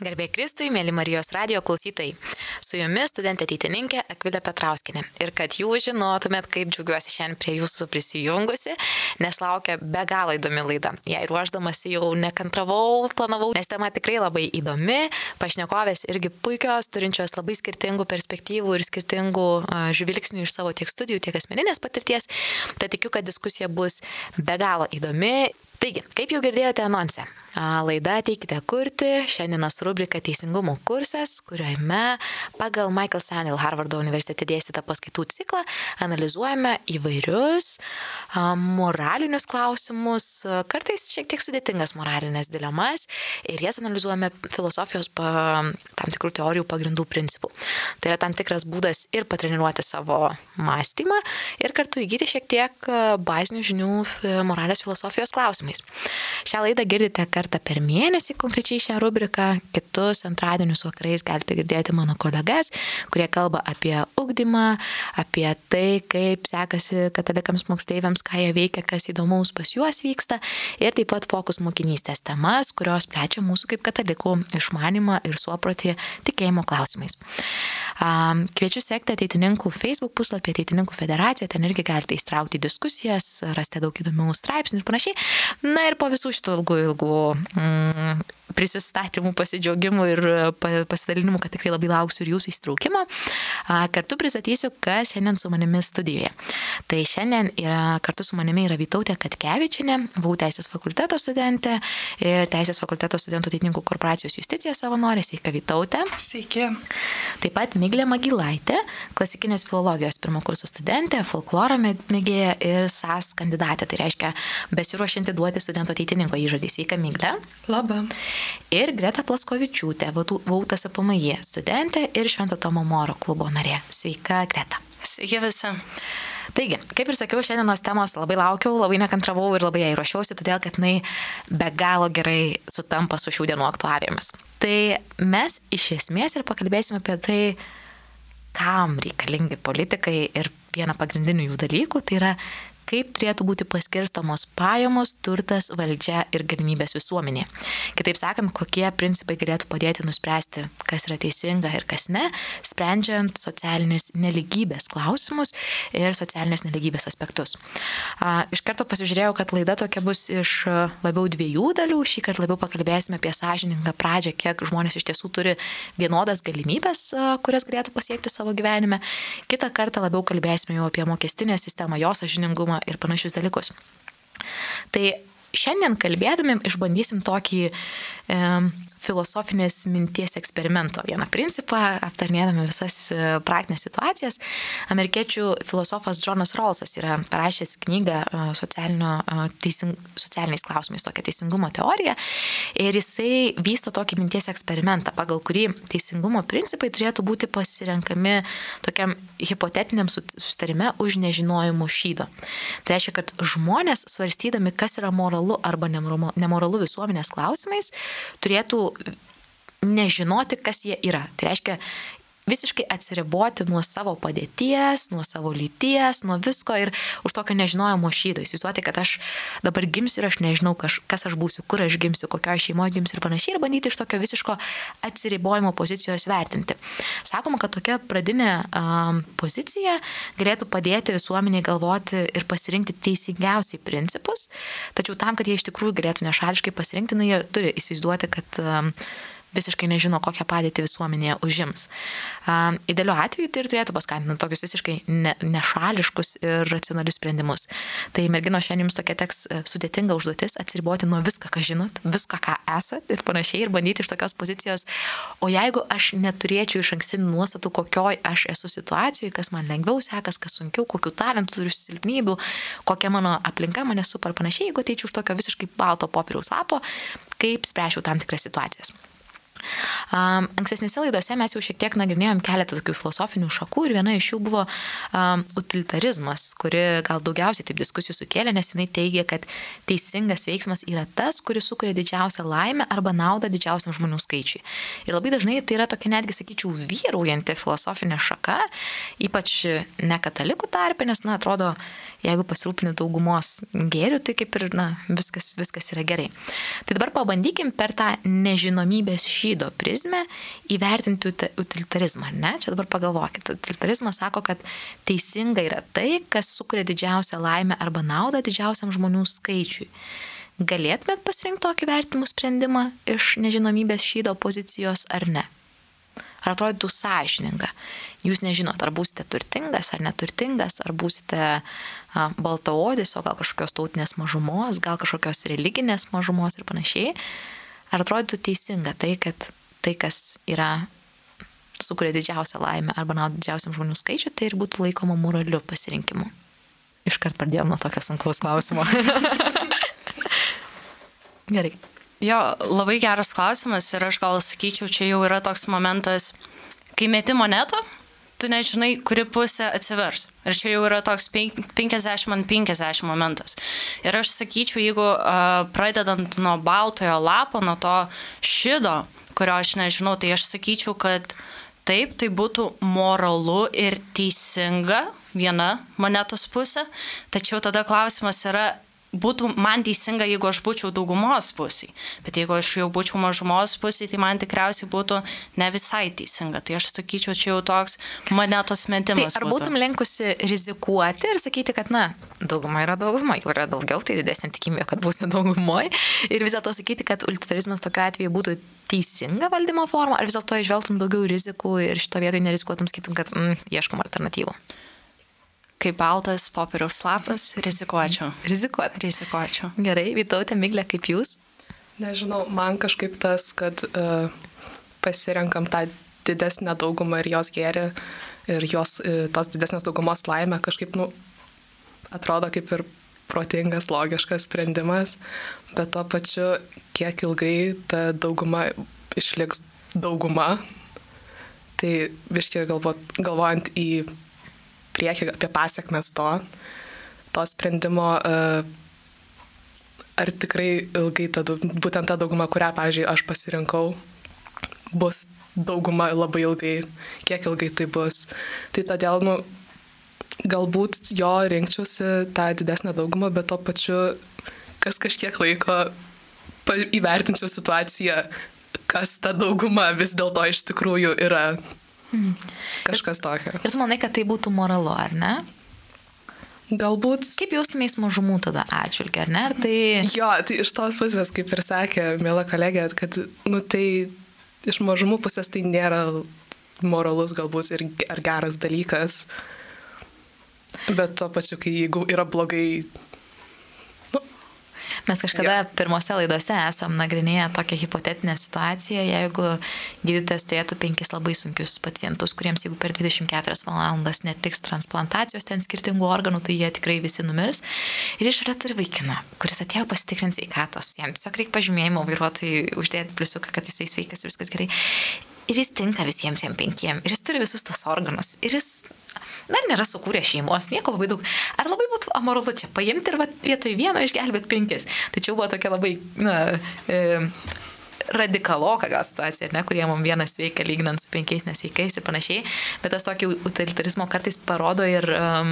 Garbė Kristui, mėly Marijos radijo klausytojai. Su jumis studentė ateitininkė Akvilė Petrauskinė. Ir kad jūs žinotumėt, kaip džiaugiuosi šiandien prie jūsų prisijungusi, nes laukia be galo įdomi laida. Jei ruoždamasi jau nekantravau, planavau, nes tema tikrai labai įdomi, pašnekovės irgi puikios, turinčios labai skirtingų perspektyvų ir skirtingų žvilgsnių iš savo tiek studijų, tiek asmeninės patirties. Tad tikiu, kad diskusija bus be galo įdomi. Taigi, kaip jau girdėjote anonse, laida Ateikite kurti, šiandienos rubrika Teisingumo kursas, kuriame pagal Michael Sandel Harvardo universitete dėstytą paskaitų ciklą analizuojame įvairius moralinius klausimus, kartais šiek tiek sudėtingas moralinės dilemas ir jas analizuojame filosofijos tam tikrų teorijų pagrindų principų. Tai yra tam tikras būdas ir patreniruoti savo mąstymą ir kartu įgyti šiek tiek bazinių žinių moralės filosofijos klausimais. Šią laidą girdite kartą per mėnesį, konkrečiai šią rubriką, kitus antradienius vakarais galite girdėti mano kolegas, kurie kalba apie ugdymą, apie tai, kaip sekasi katalikams moksleiviams, ką jie veikia, kas įdomaus pas juos vyksta ir taip pat fokus mokinystės temas, kurios plečia mūsų kaip katalikų išmanymą ir suopratį tikėjimo klausimais. Kviečiu sekti Ateitininkų Facebook puslapį, Ateitininkų federaciją, ten irgi galite įstraukti diskusijas, rasite daug įdomių straipsnių ir panašiai. Na ir po visų šitų ilgų prisistatymų, pasidžiaugimų ir pasidalinimų, kad tikrai labai lauksiu ir jūsų įstraukimo, kartu pristatysiu, kas šiandien su manimi studijoje. Tai šiandien kartu su manimi yra Vytautė Katkevičienė, buvau Teisės fakulteto studentė ir Teisės fakulteto studentų Ateitininkų korporacijos Justicija savanorė. Sveika, Vytautė. Sveiki. Taip pat Miglė Magilaitė, klasikinės filologijos pirmo kurso studentė, folkloro mėgėja ir SAS kandidatė. Tai reiškia besiruošianti duoti studento ateitininko įžodį. Sveika, Miglė. Labą. Ir Greta Plaskovičiūtė, Vautas APMJ studentė ir Švento Tomo Moro klubo narė. Sveika, Greta. Sveiki visi. Taigi, kaip ir sakiau, šiandienos temos labai laukiau, labai nekantravau ir labai jai ruošiausi, todėl kad jinai be galo gerai sutampa su šių dienų aktualijomis. Tai mes iš esmės ir pakalbėsime apie tai, kam reikalingi politikai ir vieną pagrindinių jų dalykų, tai yra kaip turėtų būti paskirstomos pajamos, turtas, valdžia ir galimybės visuomenė. Kitaip sakant, kokie principai galėtų padėti nuspręsti, kas yra teisinga ir kas ne, sprendžiant socialinės neligybės klausimus ir socialinės neligybės aspektus. Iš karto pasižiūrėjau, kad laida tokia bus iš labiau dviejų dalių. Šį kartą labiau pakalbėsime apie sąžiningą pradžią, kiek žmonės iš tiesų turi vienodas galimybės, kurias galėtų pasiekti savo gyvenime. Kitą kartą labiau kalbėsime jau apie mokestinę sistemą, jos sąžiningumą ir panašius dalykus. Tai šiandien kalbėdami išbandysim tokį filosofinės minties eksperimento vieną principą, aptarnėdami visas praktinės situacijas. Amerikiečių filosofas Džonas Rawlsas yra parašęs knygą socialiniais klausimais, tokią teisingumo teoriją, ir jisai vysto tokį minties eksperimentą, pagal kurį teisingumo principai turėtų būti pasirenkami tokiam hipotetiniam susitarime už nežinojimo šydo. Tai reiškia, kad žmonės, svarstydami, kas yra moralu arba nemoralu visuomenės klausimais, turėtų nežinoti, kas jie yra. Tai reiškia visiškai atsiriboti nuo savo padėties, nuo savo lyties, nuo visko ir už tokio nežinojimo šydo. Įsivaizduoti, kad aš dabar gimsiu ir aš nežinau, kas aš būsiu, kur aš gimsiu, kokioje šeimoje gimsiu ir panašiai, ir bandyti iš tokio visiško atsiribojimo pozicijos vertinti. Sakoma, kad tokia pradinė pozicija galėtų padėti visuomeniai galvoti ir pasirinkti teisingiausiai principus, tačiau tam, kad jie iš tikrųjų galėtų nešališkai pasirinkti, jie turi įsivaizduoti, kad visiškai nežino, kokią padėtį visuomenėje užims. Idealiu atveju tai ir turėtų paskatinti tokius visiškai nešališkus ir racionalius sprendimus. Tai mergino, šiandien jums tokia teks sudėtinga užduotis atsiriboti nuo viską, ką žinot, viską, ką esat ir panašiai, ir bandyti iš tokios pozicijos, o jeigu aš neturėčiau išankstinių nuostatų, kokioj aš esu situacijoje, kas man lengviau sekas, kas sunkiau, kokių talentų turiu, silpnybių, kokia mano aplinka mane super panašiai, jeigu ateičiau iš tokio visiškai balto popieriaus lapo, kaip spręšiau tam tikras situacijas. Ankstesnėse laidose mes jau šiek tiek nagrinėjom keletą tokių filosofinių šakų ir viena iš jų buvo utilitarizmas, kuri gal daugiausiai taip diskusijų sukėlė, nes jinai teigia, kad teisingas veiksmas yra tas, kuris sukuria didžiausią laimę arba naudą didžiausiam žmonių skaičiui. Ir labai dažnai tai yra tokia netgi, sakyčiau, vyraujanti filosofinė šaka, ypač ne katalikų tarpe, nes, atrodo, jeigu pasirūpini daugumos gėrių, tai kaip ir, viskas yra gerai. Tai dabar pabandykim per tą nežinomybės šydo prizmę įvertinti utilitarizmą, ne? Čia dabar pagalvokit. Utilitarizmas sako, kad teisinga yra tai, kas sukuria didžiausią laimę arba naudą didžiausiam žmonių skaičiui. Galėtumėt pasirinkti tokį vertinimų sprendimą iš nežinomybės šydo pozicijos ar ne? Ar atrodytų sąžininga? Jūs nežinot, ar būsite turtingas ar neturtingas, ar būsite baltaodis, o gal kažkokios tautinės mažumos, gal kažkokios religinės mažumos ir panašiai. Ar atrodytų teisinga tai, kad tai, kas yra sukuria didžiausią laimę arba naudą didžiausiam žmonių skaičiui, tai ir būtų laikoma moraliu pasirinkimu? Iškart pradėjom nuo tokio sunkaus klausimo. Gerai. Jo, labai geras klausimas ir aš gal sakyčiau, čia jau yra toks momentas, kai meti monetą, tu nežinai, kuri pusė atsivers. Ir čia jau yra toks 50-50 momentas. Ir aš sakyčiau, jeigu pradedant nuo baltojo lapo, nuo to šido, kurio aš nežinau, tai aš sakyčiau, kad taip, tai būtų moralu ir teisinga viena monetos pusė, tačiau tada klausimas yra, būtų man teisinga, jeigu aš būčiau daugumos pusėj, bet jeigu aš jau būčiau mažumos pusėj, tai man tikriausiai būtų ne visai teisinga. Tai aš sakyčiau, čia jau toks monetos metimas. Tai ar būtum linkusi rizikuoti ir sakyti, kad dauguma yra dauguma, jų yra daugiau, tai didesnė tikimybė, kad būsi daugumoje, ir vis dėlto sakyti, kad utilitarizmas tokiu atveju būtų teisinga valdymo forma, ar vis dėlto išvelgtum daugiau rizikų ir šito vietoje nerizikuotum, sakytum, kad ieškom alternatyvų? Kaip baltas popieriaus lapas, rizikuočiau. Rizikuočiau. Gerai, Vytautė, Miglė, kaip jūs? Nežinau, man kažkaip tas, kad pasirenkam tą didesnę daugumą ir jos gėrį ir jos tos didesnės daugumos laimę kažkaip, atrodo kaip ir protingas, logiškas sprendimas, bet tuo pačiu, kiek ilgai ta dauguma išliks dauguma, tai biškai galvojant į priekį apie pasiekmes to sprendimo, ar tikrai ilgai būtent ta dauguma, kurią, pavyzdžiui, aš pasirinkau, bus dauguma labai ilgai, kiek ilgai tai bus. Tai todėl, galbūt jo rinkčiausi tą didesnę daugumą, bet tuo pačiu, kas kažkiek laiko įvertinčiau situaciją, kas ta dauguma vis dėlto iš tikrųjų yra. Kažkas tokio. Ir tu manai, kad tai būtų moralu, ar ne? Galbūt. Kaip jaustumės mažumų tada atžvilgiu, ar ne? Ar tai... Jo, tai iš tos pusės, kaip ir sakė miela kolegė, kad tai iš mažumų pusės tai nėra moralus galbūt ar geras dalykas. Bet tuo pačiu, kai jeigu yra blogai... Mes kažkada pirmose laidose esam nagrinėję tokią hipotetinę situaciją, jeigu gydytojas turėtų 5 labai sunkius pacientus, kuriems jeigu per 24 valandas netliks transplantacijos ten skirtingų organų, tai jie tikrai visi numirs. Ir išorė turi vaikiną, kuris atėjo pasitikrinti sveikatos. Jam tiesiog reikia pažymėjimo vairuotojui uždėti pliusiuką, kad jisai sveikas ir viskas gerai. Ir jis tinka visiems 5. Ir jis turi visus tos organus. Ir jis dar nėra sukūrę šeimos, nieko labai daug. Ar labai būtų amoralu čia paimti ir vietoj vieno išgelbėti 5? Tačiau buvo tokia labai radikaloka gal situacija, ne, kurie mums vienas veikia lyginant su 5 nesveikais ir panašiai. Bet tas tokį utilitarizmo kartais parodo ir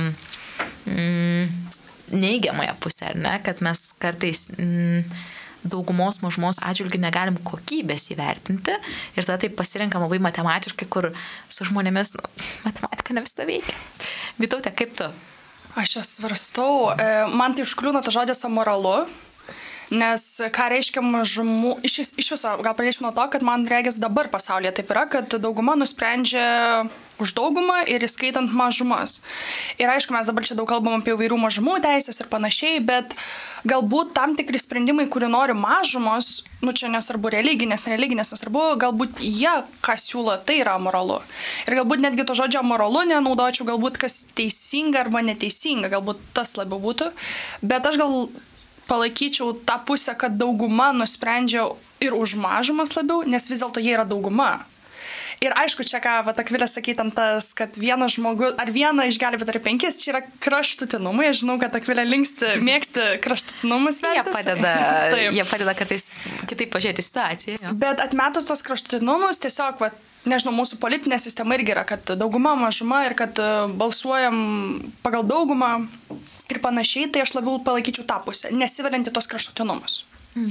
neigiamąją pusę, ar ne, kad mes kartais daugumos mažumos atžvilgių negalim kokybės įvertinti ir tada taip pasirenkam labai matematiškai, kur su žmonėmis matematika ne visada veikia. Vytautė, kaip tu? Aš čia svarstau, man tai užkliūna tas žodis amoralu, nes ką reiškia mažumų, iš viso, gal pradėčiau nuo to, kad man regis dabar pasaulyje taip yra, kad dauguma nusprendžia už daugumą ir įskaitant mažumas. Ir aišku, mes dabar čia daug kalbam apie įvairių mažumų teisės ir panašiai, bet galbūt tam tikri sprendimai, kurių nori mažumos, čia nesvarbu religinės, nesvarbu, galbūt jie, ką siūlo, tai yra amoralu. Ir galbūt netgi to žodžio amoralu nenaudočiau, galbūt kas teisinga arba neteisinga, galbūt tas labiau būtų, bet aš gal palaikyčiau tą pusę, kad dauguma nusprendžia ir už mažumas labiau, nes vis dėlto jie yra dauguma. Ir aišku, čia ką Akvilė sakytam tas, kad vienas žmogus, ar vieną išgelbėt ar 5, čia yra kraštutinumai. Aš žinau, kad Akvilė mėgsti kraštutinumus vertis. Jie padeda kartais kitaip pažiūrėti situaciją. Jo. Bet atmetus tos kraštutinumus, tiesiog, nežinau, mūsų politinė sistema irgi yra, kad dauguma, mažuma ir kad balsuojam pagal daugumą ir panašiai, tai aš labiau palaikyčiau tą pusę, nesivelianti tos kraštutinumus.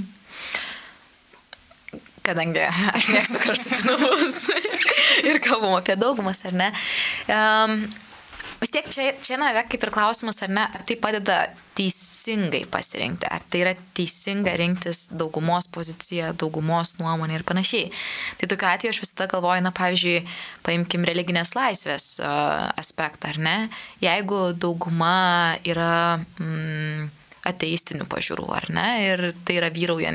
Kadangi aš mėgstu kraštutinumus ir kalbam apie daugumas, ar ne. Vis tiek čia yra kaip ir klausimas, ar ne, ar tai padeda teisingai pasirinkti, ar tai yra teisinga rinktis daugumos poziciją, daugumos nuomonę ir panašiai. Tai tokiu atveju aš visada galvoju, pavyzdžiui, paimkim religinės laisvės aspektą, ar ne. Jeigu dauguma yra ateistinių pažiūrų, ar ne, ir tai yra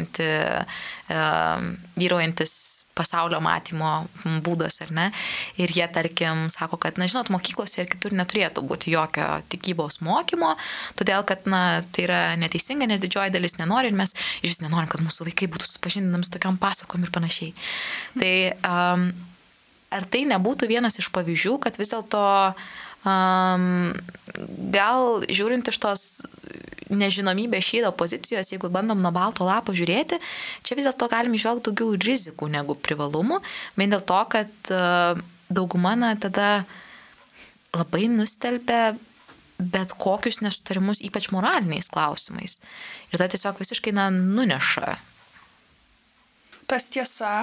vyraujantis pasaulio matymo būdas, ar ne, ir jie, tarkim, sako, kad, žinot, mokyklose ir kitur neturėtų būti jokio tikybos mokymo, todėl, kad, tai yra neteisinga, nes didžioji dalis nenori ir mes iš vis nenorim, kad mūsų vaikai būtų supažindinami su tokiam pasakom ir panašiai. Tai ar tai nebūtų vienas iš pavyzdžių, kad vis dėlto gal žiūrint iš tos nežinomybės šydo pozicijos, jeigu bandom nuo balto lapo žiūrėti, čia vis dėlto galim išvelgti daugiau rizikų negu privalumų, vien dėl to, kad dauguma tada labai nustelbia bet kokius nesutarimus, ypač moraliniais klausimais. Ir tai tiesiog visiškai nuneša. Tas tiesa.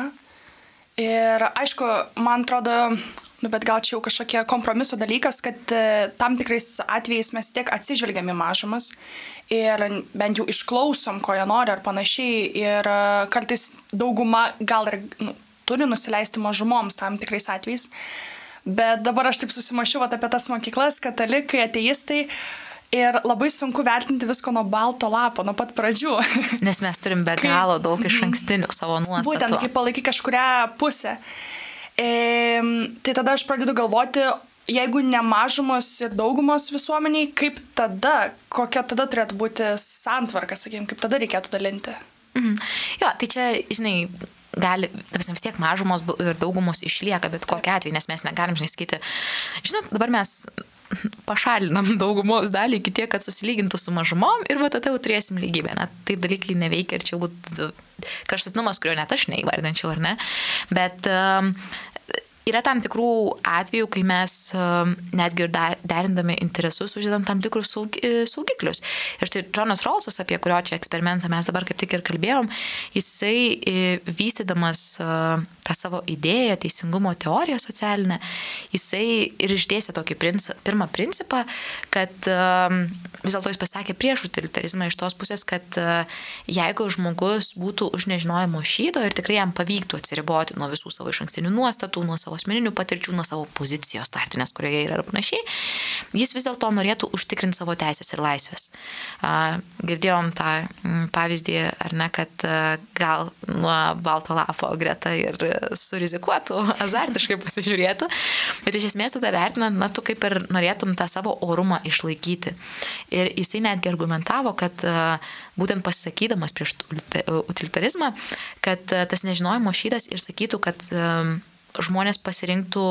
Ir aišku, man atrodo, bet gal čia jau kažkokie kompromiso dalykas, kad tam tikrais atvejais mes tiek atsižvelgiam į mažumas ir bent jau išklausom, ko jie nori ar panašiai. Ir kartais dauguma gal ir turi nusileisti mažumoms tam tikrais atvejais. Bet dabar aš taip susimašiau apie tas mokyklas, katalikai, ateistai. Ir labai sunku vertinti visko nuo balto lapo, nuo pat pradžių. Nes mes turim be galo daug iš ankstinių savo nuostatų. Būtent, kaip palaikai kažkurią pusę. Tai tada aš pradedu galvoti, jeigu ne mažumos ir daugumos visuomeniai, kaip tada, kokia tada turėtų būti santvarka, sakykime, kaip tada reikėtų dalinti. Jo, tai čia, žinai, vis tiek mažumos ir daugumos išlieka, bet kokia atveju, nes mes negalim, sakyti, žinot, dabar mes pašalinam daugumos dalį iki tiek, kad susilygintų su mažumom ir tada jau turėsim lygybę. Taip dalykai neveikia ir čia būtų kraštutinumas, kurio net aš neįvardinčiau, ar ne. Bet yra tam tikrų atvejų, kai mes netgi ir derindami interesus uždedam tam tikrus saugiklius. Ir štai Džonas Rawlsas, apie kurio čia eksperimentą mes dabar kaip tik ir kalbėjom, jisai vystydamas tą savo idėją, teisingumo teoriją socialinę, jisai ir išdėstė tokį pirmą principą, kad vis dėlto jis pasakė prieš utilitarizmą iš tos pusės, kad jeigu žmogus būtų už nežinojimo šydo ir tikrai jam pavyktų atsiriboti nuo visų savo išankstinių nuostatų, nuo savo asmeninių patirčių, nuo savo pozicijos startinės, kurioje yra ir panašiai, jis vis dėlto norėtų užtikrinti savo teisės ir laisvės. Girdėjom tą pavyzdį, ar ne, kad gal nuo balto lapo greta ir surizikuotų, azartiškai pasižiūrėtų, bet iš esmės tada vertinant, tu kaip ir norėtum tą savo orumą išlaikyti. Ir jisai netgi argumentavo, kad būtent pasisakydamas prieš utilitarizmą, kad tas nežinojimo šydas ir sakytų, kad žmonės pasirinktų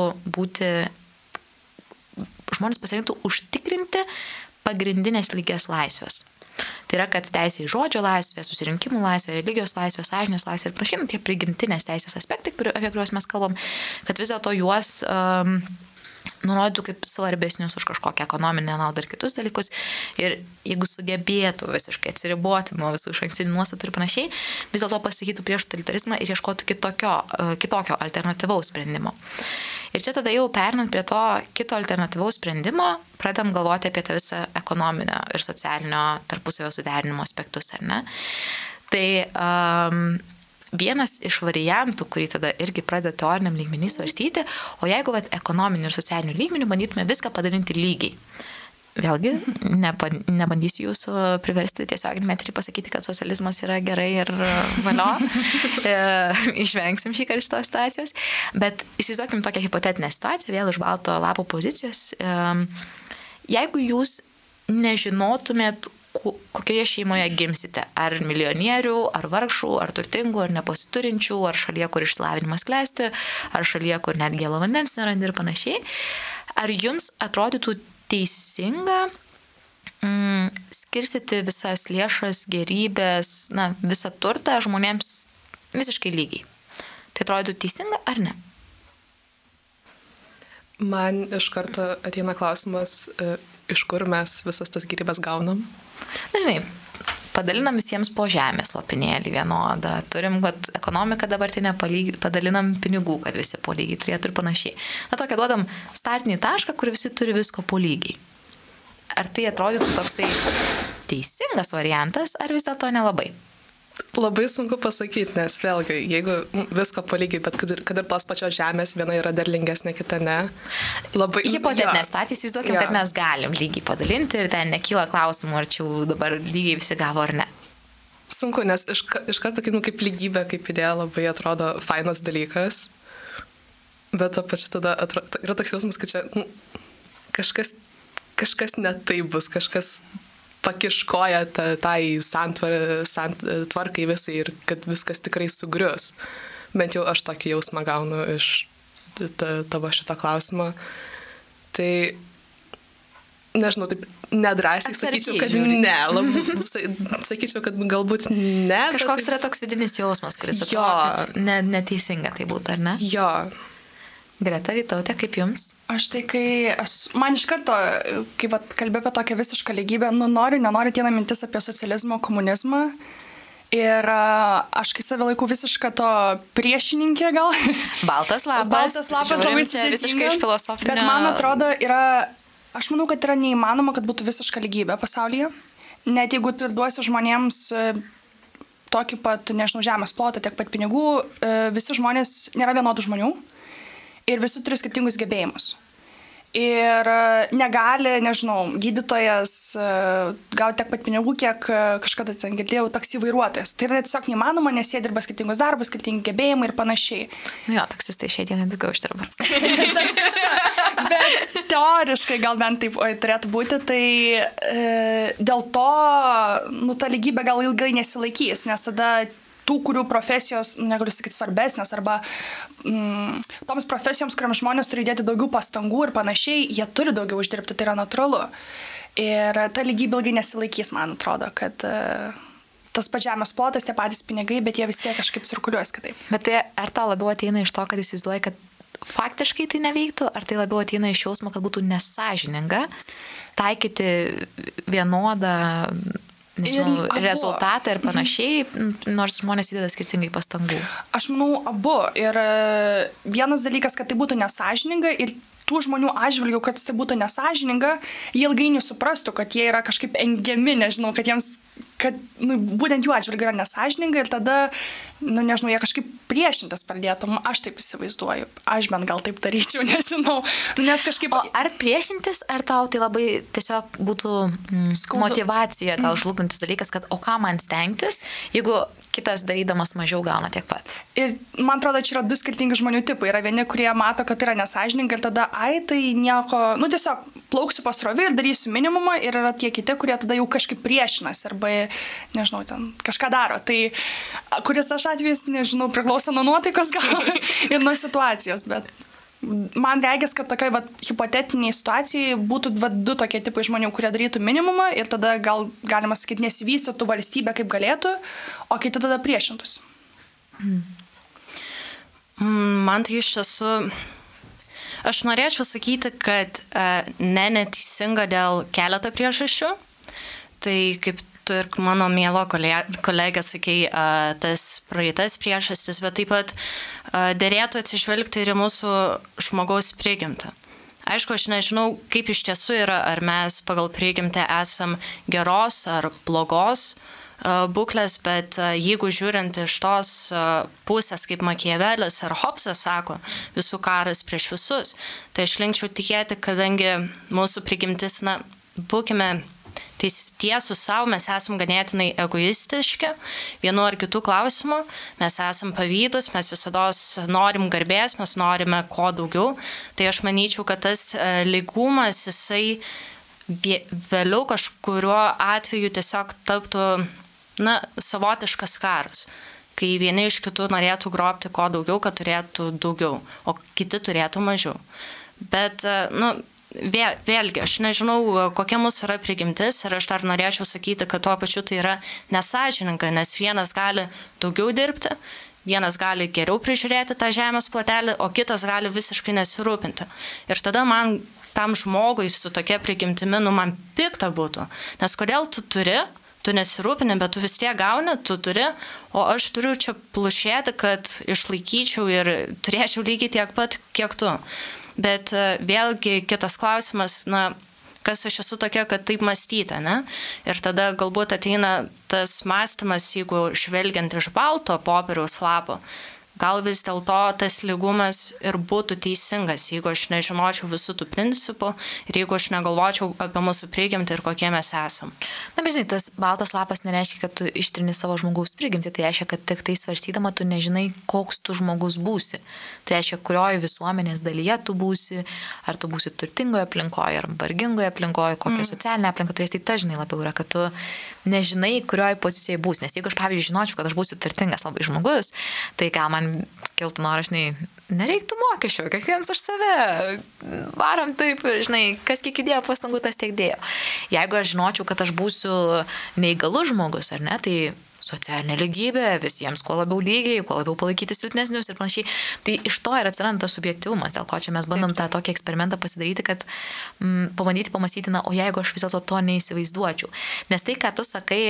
užtikrinti pagrindinės lygias laisvės. Tai yra, kad teisė į žodžio laisvę, susirinkimų laisvę, religijos laisvę, sąžinės laisvę ir prašinų tie prigimtinės teisės aspektai, apie kuriuos mes kalbam, kad vis dėlto juos nurodytų kaip svarbesnius už kažkokią ekonominę naudą ir kitus dalykus. Ir jeigu sugebėtų visiškai atsiriboti nuo visų išankstinių nuostatų ir panašiai, vis dėlto pasakytų prieš totalitarizmą ir ieškotų kitokio alternatyvaus sprendimo. Ir čia tada jau perinant prie to kito alternatyvaus sprendimo, pradedam galvoti apie tą visą ekonominio ir socialinio tarpusavio suderinimo aspektus, ar ne? Tai vienas iš variantų, kurį tada irgi pradeda teoriniam lygmenį svarstyti, o jeigu ekonominių ir socialinių lygmenių bandytume viską padalinti lygiai. Vėlgi, nebandysiu jūsų priversti tiesioginį metrį pasakyti, kad socializmas yra gerai ir valio. Išvengsim šį kartą šitos situacijos. Bet įsivaizduokim tokią hipotetinę situaciją, vėl iš balto lapo pozicijos. Jeigu jūs nežinotumėt, kokioje šeimoje gimsite. Ar milijonierių, ar vargšų, ar turtingų, ar nepasiturinčių, ar šalyje, kur išsilavinimas klesti, ar šalyje, kur net gėlo vandens nerandi ir panašiai. Ar jums atrodytų teisinga skirstyti visas lėšas, gerybės, visą turtą žmonėms visiškai lygiai? Tai atrodytų teisinga ar ne? Man iš karto ateina klausimas, iš kur mes visas tas gerybės gaunam. Žinai, padalinam visiems po žemės lopinėlį vienodą. Turim, kad ekonomiką dabartinę padalinam pinigų, kad visi po lygiai turėtų ir panašiai. Tokia duodam startinį tašką, kur visi turi visko po lygiai. Ar tai atrodytų toksai teisingas variantas, ar vis dėlto nelabai? Labai sunku pasakyti, nes vėlgi, jeigu visko palygiai, bet kad ir tos pačios žemės, viena yra derlingesnė, kita ne. Labai... Hipotetinė situacija, įsivaizduokim, kad mes galim lygiai padalinti ir ten nekyla klausimų, ar čia dabar lygiai visi gavo ar ne. Sunku, nes iš karto kaip lygybė, kaip idėja labai atrodo fainas dalykas, bet to pačiu tada yra toks jausmas, kad čia kažkas ne taip bus, kažkas pakiškoja tai tvarkai visai ir kad viskas tikrai sugrius. Bent jau aš tokį jausmą gaunu iš tavo šito klausimo. Tai, nežinau, taip nedrąsiai sakyčiau, kad ne. Sakyčiau, kad galbūt ne. Kažkoks yra toks vidinis jausmas, kuris atrodo, kad neteisinga tai būtų, ar ne? Jo. Greta, Vytautė, kaip jums? Aš tai, man iš karto, kai kalbėjau apie tokią visišką lygybę, nenori ateina mintis apie socializmą, komunizmą. Ir aš kai save laikau visišką to priešininkė gal. Baltas lapas labai visiškai iš filosofinio. Bet man atrodo, aš manau, kad yra neįmanoma, kad būtų visiška lygybė pasaulyje. Net jeigu tu ir duosi žmonėms tokį pat, nežinau, žemės plotą, tiek pat pinigų, visi žmonės nėra vienodų žmonių. Ir visi turi skirtingus gebėjimus. Ir negali, nežinau, gydytojas gauti tiek pat pinigų, kiek kažkada ten girdėjau taksi vairuotojas. Tai yra tiesiog neįmanoma, nes jie dirba skirtingus darbus, skirtingi gebėjimai ir panašiai. Jo, taksistai šiai dienai daugiau uždirba. Bet teoriškai gal bent taip turėtų būti, tai dėl to ta lygybė gal ilgai nesilaikys, nes tada tų, kurių profesijos, negaliu sakyti, svarbesnės, arba toms profesijoms, kuriam žmonės turi įdėti daugiau pastangų ir panašiai, jie turi daugiau uždirbti, tai yra natūralu. Ir ta lygybė ilgai nesilaikys, man atrodo, kad tas pats žemės plotas, tie patys pinigai, bet jie vis tiek kažkaip cirkuliuos kitaip. Bet tai ar tau labiau ateina iš to, kad įsivaizduoji, kad faktiškai tai neveiktų, ar tai labiau ateina iš jausmo, kad būtų nesąžininga taikyti vienodą rezultatą ir panašiai, nors žmonės įdeda skirtingai pastangų? Aš manau, abu. Ir vienas dalykas, kad tai būtų nesąžininga ir tų žmonių atžvilgių, kad tai būtų nesąžininga, jie ilgainiui suprastų, kad jie yra kažkaip engiami, nežinau, kad būtent jų atžvilgių yra nesąžininga ir tada, nežinau, jie kažkaip priešintas pradėtų. Aš taip įsivaizduoju. Aš bent gal taip daryčiau, nežinau. Nes kažkaip... O ar priešintis, ar tau tai labai tiesiog būtų motyvacija, gal žlugdantis dalykas, kad o ką man stengtis, jeigu kitas darydamas mažiau gauna tiek pat? Ir man atrodo, čia yra du skirtingi žmonių tipai. Yra vieni, kurie mato, kad tai yra nesąžininga ir tada, tai nieko, tiesiog plauksiu pasroviui ir darysiu minimumą, ir yra tie kiti, kurie tada jau kažkaip priešinas arba, nežinau, ten kažką daro. Tai kuris aš atvejis, nežinau, priklauso nuo nuotaikos gal ir nuo situacijos, bet man regis, kad tokiai hipotetiniai situacijai būtų du tokie tipai žmonių, kurie darytų minimumą ir tada galima sakyti, nesivystytų valstybė kaip galėtų, o kiti tada priešintųsi. Man tai iš tiesų, aš norėčiau sakyti, kad neteisinga dėl keletą priežasčių. Tai kaip tu ir mano mielo kolegė sakei, tas praeitas priežastis, bet taip pat derėtų atsižvelgti ir į mūsų žmogaus prigimtį. Aišku, aš nežinau, kaip iš tiesų yra, ar mes pagal prigimtį esam geros ar blogos būklės, bet jeigu žiūrint iš tos pusės, kaip Makiavelis ar Hobsas sako, visų karas prieš visus, tai aš linkčiau tikėti, kadangi mūsų prigimtis, būkime tiesų savo, mes esam ganėtinai egoistiški vienu ar kitų klausimų, mes esam pavydus, mes visados norim garbės, mes norime ko daugiau, tai aš manyčiau, kad tas lygumas, jisai vėliau kažkuriuo atveju tiesiog taptų, savotiškas karas, kai vieni iš kitų norėtų grobti ko daugiau, kad turėtų daugiau, o kiti turėtų mažiau. Bet, vėlgi, aš nežinau, kokia mūsų yra prigimtis ir aš dar norėčiau sakyti, kad tuo pačiu tai yra nesąžininga, nes vienas gali daugiau dirbti, vienas gali geriau prižiūrėti tą žemės plotelį, o kitas gali visiškai nesirūpinti. Ir tada man, tam žmogui su tokia prigimtimi, man pikta būtų. Nes kodėl tu nesirūpini, bet tu vis tiek gauni, tu turi, o aš turiu čia plušėti, kad išlaikyčiau ir turėčiau lygiai tiek pat, kiek tu. Bet vėlgi kitas klausimas, kas aš esu tokia, kad taip mąstyti, ne? Ir tada galbūt ateina tas mąstymas, jeigu žvelgiant iš balto popieriaus lapo, gal vis dėlto tas lygumas ir būtų teisingas, jeigu aš nežinočiau visų tų principų ir jeigu aš negalvočiau apie mūsų prigimtį ir kokie mes esam. Bet žinai, tas baltas lapas nereiškia, kad tu ištrini savo žmogaus prigimtį, tai reiškia, kad tik tai svarstydama tu nežinai, koks tu žmogus būsi. Tai reiškia, kurioje visuomenės dalyje tu būsi, ar tu būsi turtingoje aplinkoje, ar vargingoje aplinkoje, kokią socialinę aplinką turėsi, tai ta žinai labiau yra, kad tu nežinai, kurioje pozicijoje būsi. Nes jeigu aš, pavyzdžiui, žinočiau, kad aš būsiu turtingas labai žmogus, tai gal man kiltų noras, nereiktų mokesčių, kiekvienas už save, varom taip, kas kiek įdėjo pastangų, tas tiek dėjo. Jeigu aš žinočiau, kad aš būsiu neįgalus žmogus, ar ne, tai socialinė lygybė, visiems kuo labiau lygiai, kuo labiau palaikyti silpnesnius ir panašiai. Tai iš to ir atsiranda tas subjektyvumas, dėl ko čia mes bandom tą tokį eksperimentą pasidaryti, kad pabandyti pamastyti, o jeigu aš vis dėlto to neįsivaizduočiau. Nes tai, ką tu sakai,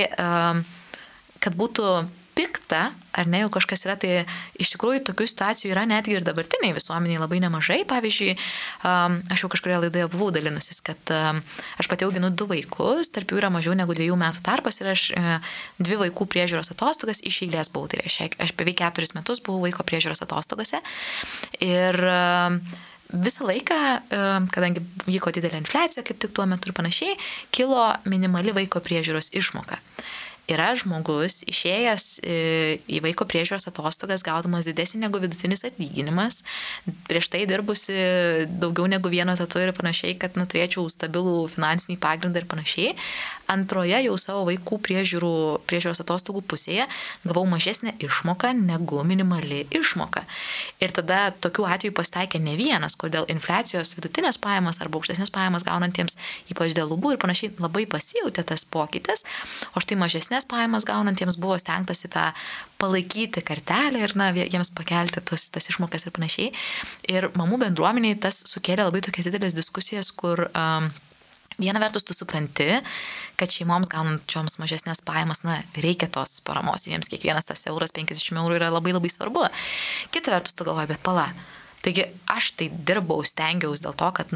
kad būtų pikta, ar ne, jau kažkas yra, tai iš tikrųjų tokių situacijų yra netgi ir dabartiniai visuomeniai labai nemažai. Pavyzdžiui, aš jau kažkurioje laidoje buvau dalinusis, kad aš pati auginu 2 vaikus, tarp jų yra mažiau negu 2 metų tarpas ir aš 2 vaikų priežiūros atostogas iš eilės buvau. Tai reiškia, aš beveik 4 metus buvau vaiko priežiūros atostogose ir visą laiką, kadangi vyko didelė infliacija, kaip tik tuo metu ir panašiai, kilo minimali vaiko priežiūros išmoka. Yra žmogus išėjęs į vaiko priežiūros atostogas gaudamas didesnį negu vidutinis atlyginimas, prieš tai dirbusi daugiau negu 1 etatu ir panašiai, kad turėčiau stabilų finansinį pagrindą ir panašiai. Antroje jau savo vaikų priežiūros atostogų pusėje gavau mažesnę išmoką negu minimali išmoka. Ir tada tokių atvejų pasitaikė ne vienas, kur dėl infliacijos vidutinės pajamas arba aukštesnės pajamas gaunantiems, ypač dėl lubų ir panašiai, labai pasijautė tas pokytis, o štai mažesnės pajamas gaunantiems buvo stengtasi tą palaikyti kartelę ir jiems pakelti tas išmokas ir panašiai. Ir mamų bendruomeniai tas sukėlė labai tokias didelės diskusijas, kur viena vertus tu supranti, kad šeimoms gaunančioms mažesnės pajamas, reikia tos paramos ir jiems kiekvienas tas euras, 50 eurų yra labai labai svarbu. Kita vertus tu galvoji, bet pala. Taigi aš tai dirbau, stengiausi dėl to, kad,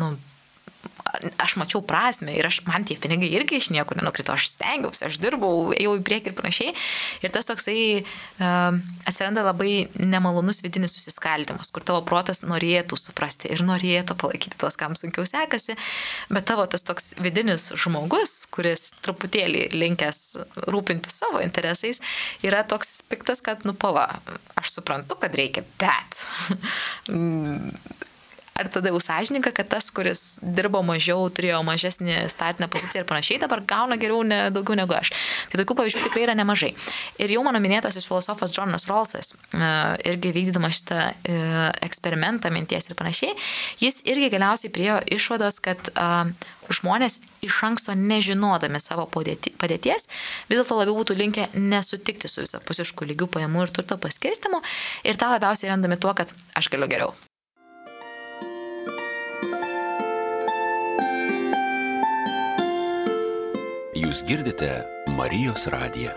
aš mačiau prasmę ir man tie pinigai irgi iš niekur nenukrito, aš stengiausi, aš dirbau, ėjau į priekį ir panašiai. Ir tas toksai atsiranda labai nemalonus vidinis susiskaldymas, kur tavo protas norėtų suprasti ir norėtų palaikyti tos, kam sunkiau sekasi, bet tavo tas toks vidinis žmogus, kuris truputėlį linkęs rūpinti savo interesais, yra toks piktas, kad pala, aš suprantu, kad reikia, bet ar tada jau sąžininga, kad tas, kuris dirbo mažiau, turėjo mažesnį startinę poziciją ir panašiai, dabar gauna geriau daugiau negu aš. Tai tokių pavyzdžių tikrai yra nemažai. Ir jau mano minėtasis filosofas Džonas Rawlsas, irgi vykdydamas šitą eksperimentą minties ir panašiai, jis irgi galiausiai priėjo išvados, kad žmonės iš anksto nežinodami savo padėties vis dėlto labiau būtų linkę nesutikti su visapusišku lygių pajamų ir turto paskirstimu ir tą labiausiai remdami tuo, kad aš galiu geriau. Jūs girdite Marijos radiją.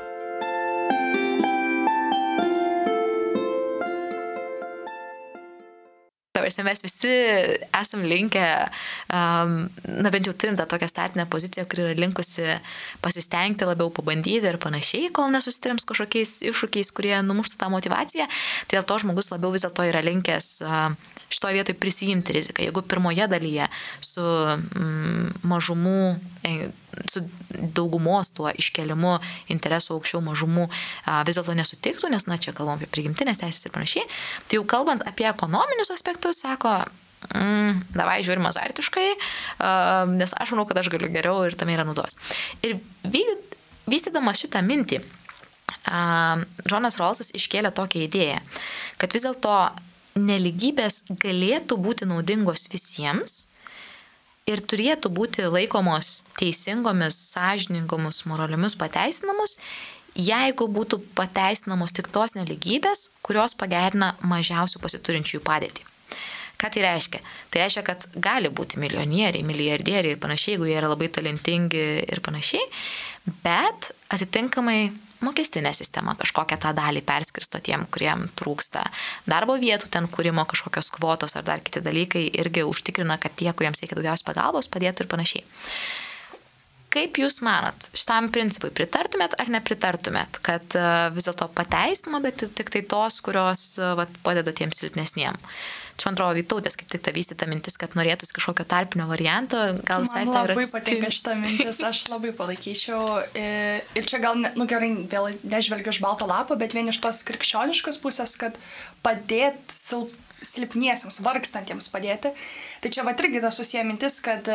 Mes visi esam linkę, bent jau turim tą tokią startinę poziciją, kuri yra linkusi pasistengti, labiau pabandyti ir panašiai, kol nesusitariam su kažkokiais iššūkiais, kurie numuštų tą motivaciją. Tai dėl to žmogus labiau vis dėlto yra linkęs šitoje vietoje prisijimti riziką. Jeigu pirmoje dalyje su su daugumos tuo iškelimu interesų aukščiau mažumų vis dėlto nesutiktų, nes čia kalbam apie prigimtinės teisės ir panašiai, tai jau kalbant apie ekonominius aspektus, sako, davai žiūrim azartiškai, nes aš manau, kad aš galiu geriau ir tame yra naudos. Ir vystydamas šitą mintį, Džonas Rawlsas iškėlė tokią idėją, kad vis dėlto neligybės galėtų būti naudingos visiems ir turėtų būti laikomos teisingomis, sąžiningomis, moraliomis pateisinamos, jeigu būtų pateisinamos tik tos neligybės, kurios pagerina mažiausių pasiturinčiųjų padėtį. Ką tai reiškia? Tai reiškia, kad gali būti milijonieriai, milijardieriai ir panašiai, jeigu jie yra labai talentingi ir panašiai, bet atitinkamai mokestinė sistema kažkokią tą dalį perskirsto tiem, kuriem trūksta darbo vietų, ten kūrimo kažkokios kvotos ar dar kiti dalykai irgi užtikrina, kad tie, kuriems reikia daugiausiai pagalbos, padėtų ir panašiai. Kaip Jūs manat, šitam principui pritartumėt ar nepritartumėt, kad vis dėlto pateisinama, bet tik tai tos, kurios padeda tiems silpnesniem? Čia man atrodo, Vytautės kaip tik ta vystyta mintis, kad norėtųsi kažkokio tarpinio varianto, gal visai tai yra... Man labai patinka šitą mintis, aš labai palaikyčiau. Ir čia gal, gerai, vėl nežvelgiu iš balto lapo, bet vien iš tos krikščioniškos pusės, kad padėti silpniesiams, vargstantiems padėti. Tai čia irgi ta susiję mintis, kad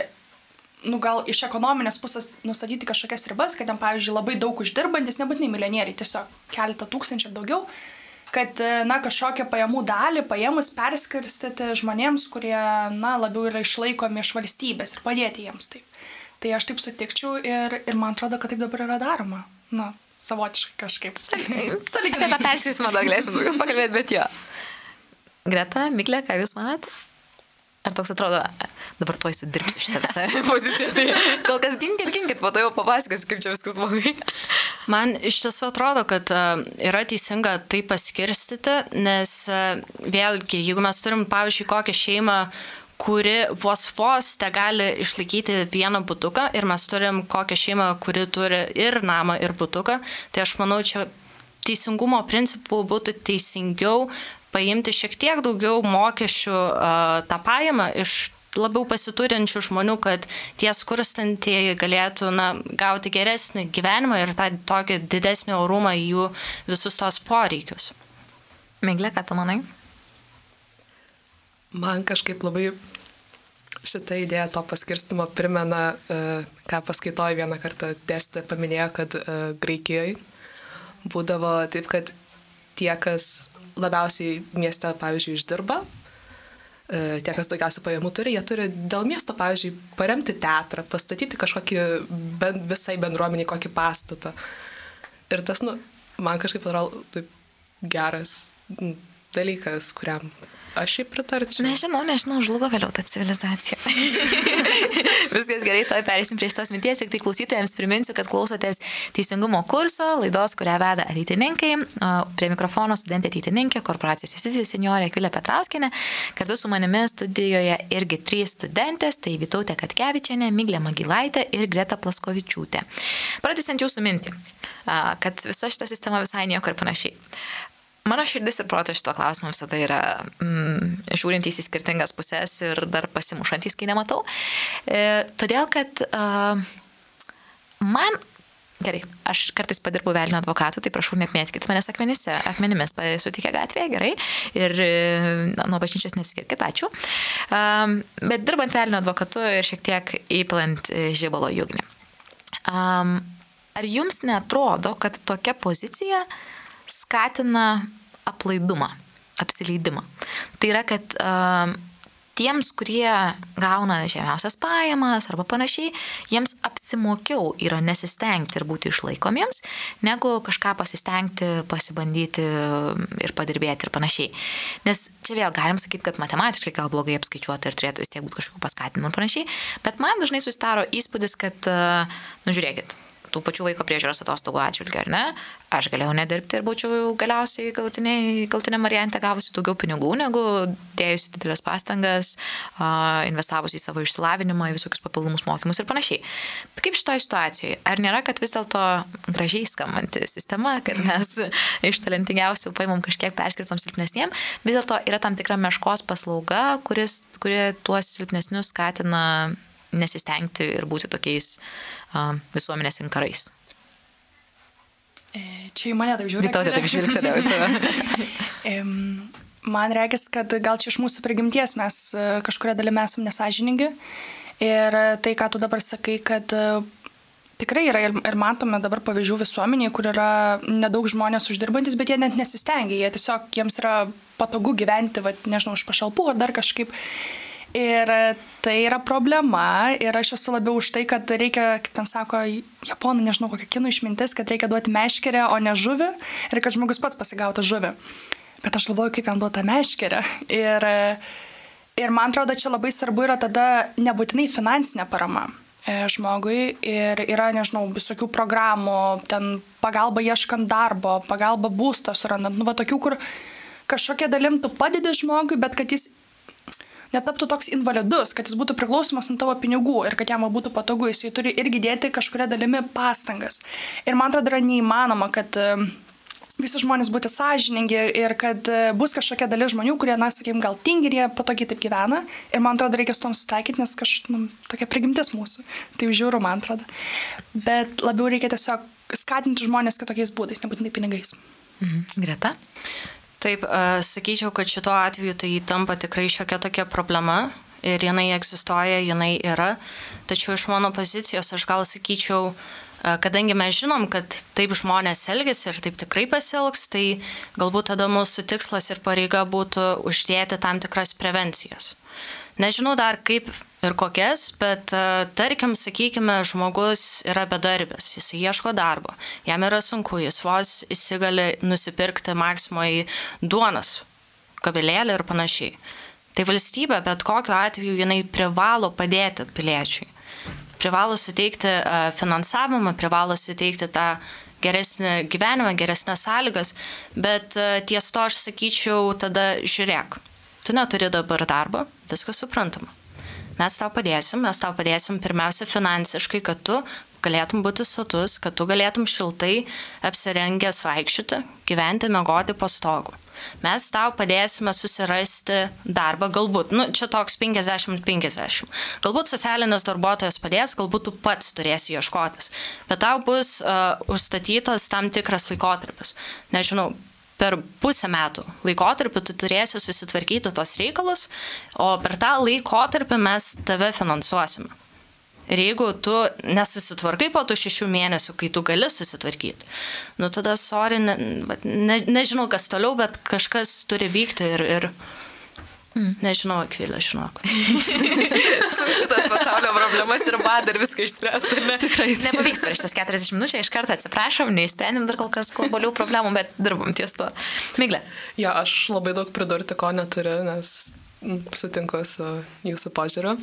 gal iš ekonominės pusės nustatyti kažkokias ribas, kad ten, pavyzdžiui, labai daug uždirbantis, nebūtinai milijonieriai, tiesiog keletą tūkstančių ir daugiau, kad, kažkokią pajamų dalį paėmus perskirstyti žmonėms, kurie, labiau yra išlaikomi iš valstybės ir padėti jiems taip. Tai aš taip sutikčiau ir man atrodo, kad taip dabar yra daroma. Savotiškai kažkaip. Sąlyginai tą perskirstimą dar galėsim daugiau pakalbėti, bet jo. Greta, Miglė, ką Jūs manat? Ar toks atrodo, dabar tuoj sudirbsiu šitą visą poziciją, tai kol kas ginkit, po to jau papasakosiu, kaip čia viskas blogai. Man iš tiesų atrodo, kad yra teisinga tai paskirstyti, nes vėlgi, jeigu mes turim, pavyzdžiui, kokią šeimą, kuri vos te gali išlaikyti vieną butuką ir mes turim kokią šeimą, kuri turi ir namą, ir butuką, tai aš manau, čia teisingumo principų būtų teisingiau paimti šiek tiek daugiau mokesčių tą pajamą iš labiau pasiturinčių žmonių, kad tie skurstantieji galėtų gauti geresnį gyvenimą ir tą tokį didesnį orumą į jų visus tos poreikius. Miglė, ką tu manai? Man kažkaip labai šitą idėją to paskirstimo primena, ką paskaitoju vieną kartą dėstė, paminėjo, kad Graikijoje būdavo taip, kad tie, kas labiausiai mieste, pavyzdžiui, išdirba, tie, kas daugiausiai pajamų turi, jie turi dėl miesto, pavyzdžiui, paremti teatrą, pastatyti kažkokį visai bendruomeniai kokį pastatą. Ir tas, man kažkaip atrodo taip geras dalykas, kuriam aš šiaip pritarčiau. Nežinau, žlugo vėliau ta civilizacija. Viskas gerai, toj perėsim prie šitos minties, tik tai klausytojams priminsiu, kad klausotės Teisingumo kurso, laidos, kurią veda ateitininkai, prie mikrofono studentė ateitininkė, korporacijos investicijų senjorė Akvilė Petrauskienė, kartu su manimi studijoje irgi 3 studentės, tai Vytautė Katkevičienė, Miglė Magilaitė ir Greta Plaskovičiūtė. Pratęsiant Jūsų mintį, kad visa šita sistema visai nieko ir panašiai. Mano širdis ir protas šito klausimo visada yra žiūrintys į skirtingas pusės ir dar pasimušantys, kai nematau. Todėl, kad gerai, aš kartais padirbu velnio advokatu, tai prašau, neapmėskit manęs akmenimis sutikę gatvėje, gerai, ir nuo bažnyčios neskirkit, ačiū. Bet dirbant velnio advokatu ir šiek tiek įpilant žibalo į ugnį. Ar jums neatrodo, kad tokia pozicija skatina aplaidumą, apsileidimą? Tai yra, kad tiems, kurie gauna žemiausias pajamas arba panašiai, jiems apsimokiau yra nesistengti ir būti išlaikomiems, negu kažką pasistengti, pasibandyti ir padirbėti ir panašiai. Nes čia vėl galim sakyti, kad matematiškai gal blogai apskaičiuota ir turėtų vis tiek būti kažkokių paskatinimų ir panašiai, bet man dažnai susidaro įspūdis, kad, žiūrėkit, tų pačių vaiko priežiūros atostogų atžvilgiu, ar ne? Aš galėjau nedirbti ir būčiau galiausiai galutiniam variante gavusi daugiau pinigų, negu dėjusi didelės pastangas, investavus į savo išsilavinimą, į visokius papildomus mokymus ir panašiai. Kaip šitoje situacijoje? Ar nėra, kad vis dėlto gražiai skambanti sistema, kad mes iš talentingiausių paimam kažkiek perskirstom silpnesniem, vis dėlto yra tam tikra meškos paslauga, kuri tuos silpnesnius skatina nesistengti ir būti tokiais visuomenės inkarais. Čia į mane taip žiūrėk. Vytautė taip žvilgtelėjo į tave. Man regis, kad gal čia iš mūsų prigimties mes kažkuria dalimi esame nesąžiningi. Ir tai, ką tu dabar sakai, kad tikrai yra ir matome dabar pavyzdžių visuomenėje, kur yra nedaug žmonės uždirbantis, bet jie net nesistengia, jiems yra patogu gyventi, nežinau, už pašalpų ar dar kažkaip. Ir tai yra problema ir aš esu labiau už tai, kad reikia, kaip ten sako, japonų, nežinau, kokia kinų išmintis, kad reikia duoti meškerę, o ne žuvį ir kad žmogus pats pasigautų žuvį. Bet aš galvoju, kaip jam duota meškerė. Ir man atrodo, čia labai svarbu yra tada nebūtinai finansinė parama žmogui ir yra, nežinau, visokių programų, ten pagalba ieškant darbo, pagalba būsto surandant, tokių, kur kažkokia dalim tu padedi žmogui, bet kad jis netaptų toks invalidus, kad jis būtų priklausomas nuo tavo pinigų ir kad jam būtų patogu, jis turi irgi dėti kažkuria dalimi pastangas. Ir man atrodo, yra neįmanoma, kad visi žmonės būti sąžiningi ir kad bus kažkokia dalis žmonių, kurie, sakykime, gal tingi ir jie patogiai taip gyvena. Ir man atrodo, reikia su tom susitaikyti, nes tokia prigimtis mūsų. Tai žiūriu, man atrodo. Bet labiau reikia tiesiog skatinti žmonės kitokiais būdais, nebūtinai pinigais. Greta? Taip, sakyčiau, kad šituo atveju tai tampa tikrai šiokia tokia problema ir jinai egzistuoja, jinai yra. Tačiau iš mano pozicijos aš gal sakyčiau, kadangi mes žinom, kad taip žmonės elgiasi ir taip tikrai pasielgs, tai galbūt tada mūsų tikslas ir pareiga būtų uždėti tam tikras prevencijas. Nežinau dar kaip ir kokias, bet tarkim, sakykime, žmogus yra bedarbis, jis ieško darbo, jam yra sunku, jis vos įsigali nusipirkti Maksimoje duonos, kabilėlį ir panašiai. Tai valstybė bet kokiu atveju jinai privalo padėti piliečiui. Privalo suteikti finansavimą, privalo suteikti tą geresnį gyvenimą, geresnės sąlygas, bet ties to aš sakyčiau tada žiūrėk. Tu neturi dabar darbo, viskas suprantama. Mes tau padėsim pirmiausia finansiškai, kad tu galėtum būti sotus, kad tu galėtum šiltai apsirengęs vaikščioti, gyventi, miegoti po stogu. Mes tau padėsime susirasti darbą, galbūt, čia toks 50-50. Galbūt socialinės darbuotojas padės, galbūt tu pats turėsi ieškotis. Bet tau bus užstatytas tam tikras laikotarpis. Nežinau, per pusę metų laikotarpį tu turėsi susitvarkyti tos reikalus, o per tą laikotarpį mes tave finansuosime. Ir jeigu tu nesusitvarkai po tų 6 mėnesių, kai tu gali susitvarkyti, tada, sorry, nežinau kas toliau, bet kažkas turi vykti ir nežinau, Akvilė, žinok. Sunku tas pasaulio problemas ir badą ir viską išspręsti. Tikrai. Nepavyks per šitas 40 minučių, iš karto atsiprašom, neįsprendėm dar kol kas globalių problemų, bet dirbam ties to. Miglė. Jo, aš labai daug pridurti, ko neturiu, nes sutinku su jūsų požiūriu,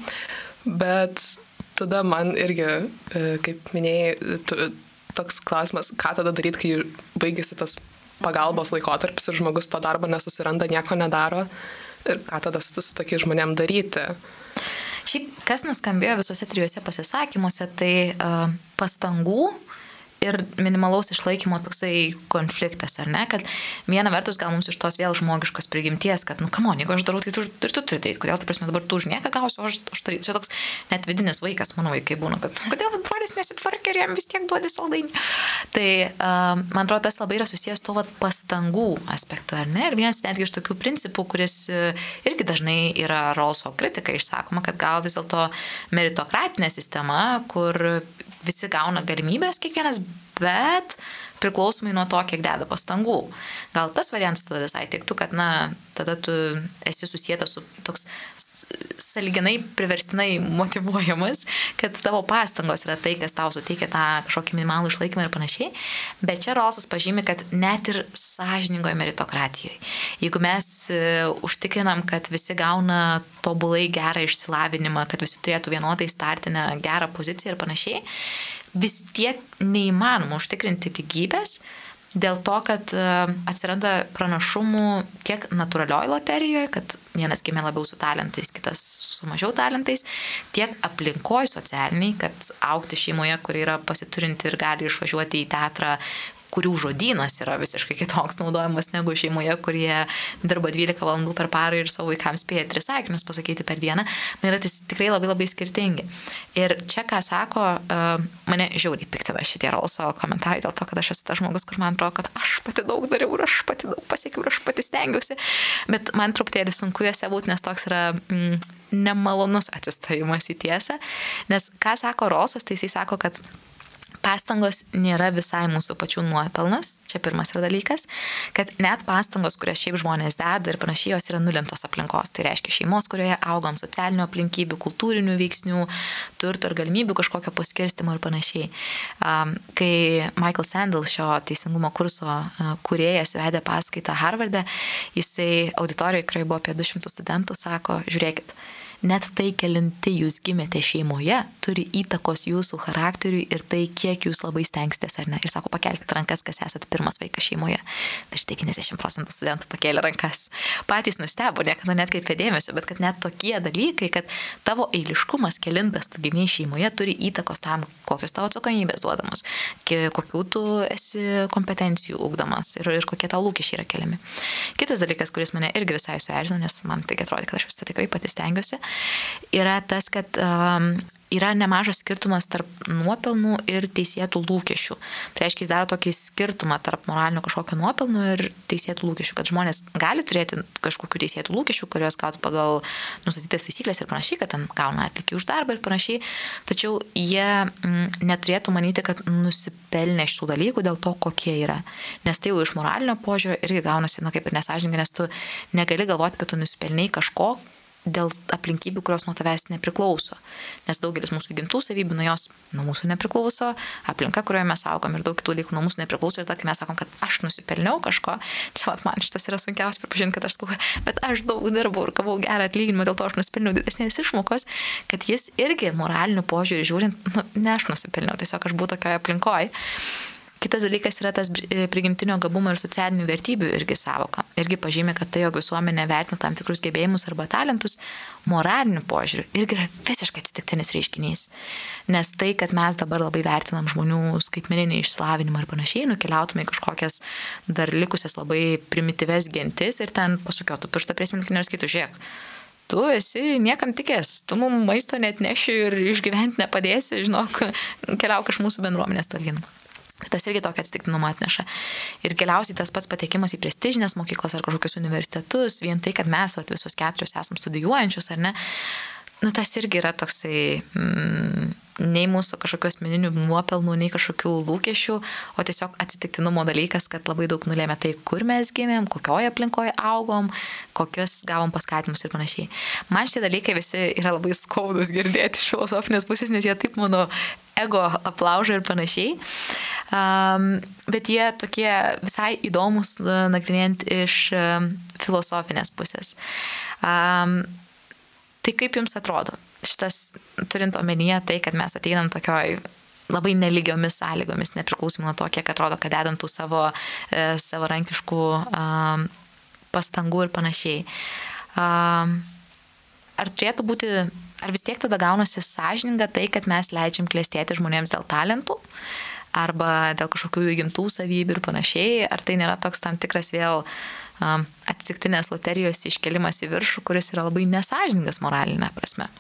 bet tada man irgi, kaip minėjai, toks klausimas, ką tada daryti, kai baigėsi tas pagalbos laikotarpis ir žmogus to darbo nesusiranda, nieko nedaro ir ką tada su tokiais žmonėm daryti. Šiaip, kas nuskambėjo visuose 3 pasisakymuose, tai pastangų ir minimalaus išlaikymo toksai konfliktas, ar ne? Kad viena vertus gal mums iš tos vėl žmogiškos prigimties, kad, come on, jeigu aš darau, tai tu turi daryti. Kodėl, tai prasme, dabar tu už nieką gausi, o aš daryti. Čia toks net vidinis vaikas, mano vaikai būna, kad kodėl brolis nesitvarkė ir jam vis tiek duodi saldainį. Tai, man atrodo, tas labai yra susijęs to pastangų aspektu, ar ne? Ir vienas netgi iš tokių principų, kuris irgi dažnai yra Rawlso kritika išsakoma, kad gal vis dėlto meritokratinė sistema, kur visi gauna galimybės kiekvienas, bet priklausomai nuo to, kiek deda pastangų. Gal tas variantas tada visai tiktų, kad, tada tu esi susijęs su toks sąlyginai priverstinai motyvuojamas, kad tavo pastangos yra tai, kas tau suteikia tą kažkokį minimalų išlaikymą ir panašiai. Bet čia Rawlsas pažymi, kad net ir sąžiningoje meritokratijoje, jeigu mes užtikrinam, kad visi gauna tobulai gerą išsilavinimą, kad visi turėtų vienodai startinę gerą poziciją ir panašiai, vis tiek neįmanoma užtikrinti lygybės dėl to, kad atsiranda pranašumų tiek natūralioj loterijoje, kad vienas gimė labiau su talentais, kitas su mažiau talentais, tiek aplinkoj socialiniai, kad augti šeimoje, kur yra pasiturinti ir gali išvažiuoti į teatrą kurių žodynas yra visiškai kitoks naudojamas negu šeimoje, kurie dirba 12 valandų per parą ir savo vaikams spėja 3 sakinius pasakyti per dieną, yra tikrai labai labai skirtingi. Ir čia, ką sako, mane žiauriai piktina šitie Rolso komentarai dėl to, kad aš esu tas žmogus, kur man atrodo, kad aš pati daug dariau ir aš pati daug pasiekiau ir aš pati stengiausi, bet man truputėlį sunku juose būti, nes toks yra nemalonus atsistojimas į tiesą, nes ką sako Rolsas, tai jisai sako, kad pastangos nėra visai mūsų pačių nuopelnas, čia pirmas yra dalykas, kad net pastangos, kurias šiaip žmonės deda ir panašiai, jos yra nulemtos aplinkos. Tai reiškia šeimos, kurioje augom, socialinių aplinkybių, kultūrinių veiksnių, turto ir galimybių kažkokio paskirstimo ir panašiai. Kai Michael Sandel, šio teisingumo kurso kūrėjas, vedė paskaitą Harvarde, jisai auditorijoje, kurioje buvo apie 200 studentų, sako, žiūrėkit, net tai, kelinti jūs gimėte šeimoje, turi įtakos jūsų charakteriui ir tai, kiek jūs labai stengsitės ar ne. Ir sako, pakelkite rankas, kas esate pirmas vaikas šeimoje. Virš 90% studentų pakėlė rankas. Patys nustebo, niekada netkreipė dėmesio, bet kad net tokie dalykai, kad tavo eiliškumas, kelintas tu gimėjai šeimoje, turi įtakos tam, kokios tavo atsakomybės duodamos, kokių tu esi kompetencijų ugdomas ir kokie tavo lūkesčiai yra keliami. Kitas dalykas, kuris mane irgi visai suerzino, nes man tai atrodo, kad aš visą tikrai pati stengiuosi, yra tas, kad yra nemažas skirtumas tarp nuopelnų ir teisėtų lūkesčių. Tai reiškia, jis daro tokį skirtumą tarp moralinio kažkokio nuopelnų ir teisėtų lūkesčių, kad žmonės gali turėti kažkokių teisėtų lūkesčių, kuriuos gautų pagal nustatytas taisyklės ir panašiai, kad ten gauna atlygį už darbą ir panašiai, tačiau jie neturėtų manyti, kad nusipelnė šitų dalykų dėl to, kokie yra. Nes tai jau iš moralinio požiūrio irgi gaunasi, kaip ir nesąžiningai, nes tu negali galvoti, kad tu nusipelnei kažko dėl aplinkybių, kurios nuo tavęs nepriklauso. Nes daugelis mūsų gimtų savybių nuo jos nuo mūsų nepriklauso, aplinka, kurioje mes augam ir daug kitų dalykų nuo mūsų nepriklauso ir tada, kai mes sakom, kad aš nusipelniau kažko, čia man šitas yra sunkiausia pripažinti, kad aš sakau, bet aš daug dirbau ir gavau gerą atlyginimą, dėl to aš nusipelniau didesnės išmokos, kad jis irgi moraliniu požiūriu žiūrint, ne aš nusipelniau, tiesiog aš buvau tokioje aplinkoje. Kitas dalykas yra tas prigimtinio gabumo ir socialinių vertybių irgi savoka. Irgi pažymė, kad tai, jog visuomenė vertina tam tikrus gebėjimus arba talentus, moraliniu požiūriu irgi yra visiškai atsitiktinis reiškinys. Nes tai, kad mes dabar labai vertinam žmonių skaitmeninį išsilavinimą ir panašiai, nukeliautume į kažkokias dar likusias labai primityves gentis ir ten pasukiotų pirštą prie smilkinio ir skaitų, žiūrėk, tu esi niekam tikės, tu mums maisto net neši ir išgyventi nepadėsi, žinok, keliauk iš mūsų bendruomenės tolyn. Tas irgi tokį atsitiktinumą atneša. Ir galiausiai tas pats patekimas į prestižinės mokyklas ar kažkokius universitetus, vien tai, kad mes visos 4 esam studijuojančius, ar ne, tas irgi yra toksai nei mūsų kažkokių asmeninių nuopelnų, nei kažkokių lūkesčių, o tiesiog atsitiktinumo dalykas, kad labai daug nulėmė tai, kur mes gimėm, kokioje aplinkoje augom, kokius gavom paskatimus ir panašiai. Man šitie dalykai visi yra labai skaudus girdėti iš filosofinės pusės, nes jie taip mano ego aplaužo ir panašiai. Bet jie tokie visai įdomus nagrinėjant iš filosofinės pusės. Tai kaip jums atrodo? Šitas, turint omenyje tai, kad mes ateinam tokioj labai nelygiomis sąlygomis, nepriklausomai nuo to, kiek atrodo, kad dedant tų savarankiškų pastangų ir panašiai. Ar turėtų būti, ar vis tiek tada gaunasi sąžininga tai, kad mes leidžiam klestėti žmonėms dėl talentų, arba dėl kažkokių įgimtų savybių ir panašiai, ar tai nėra toks tam tikras vėl atsitiktinės loterijos iškelimas į viršų, kuris yra labai nesąžiningas moralinė prasme.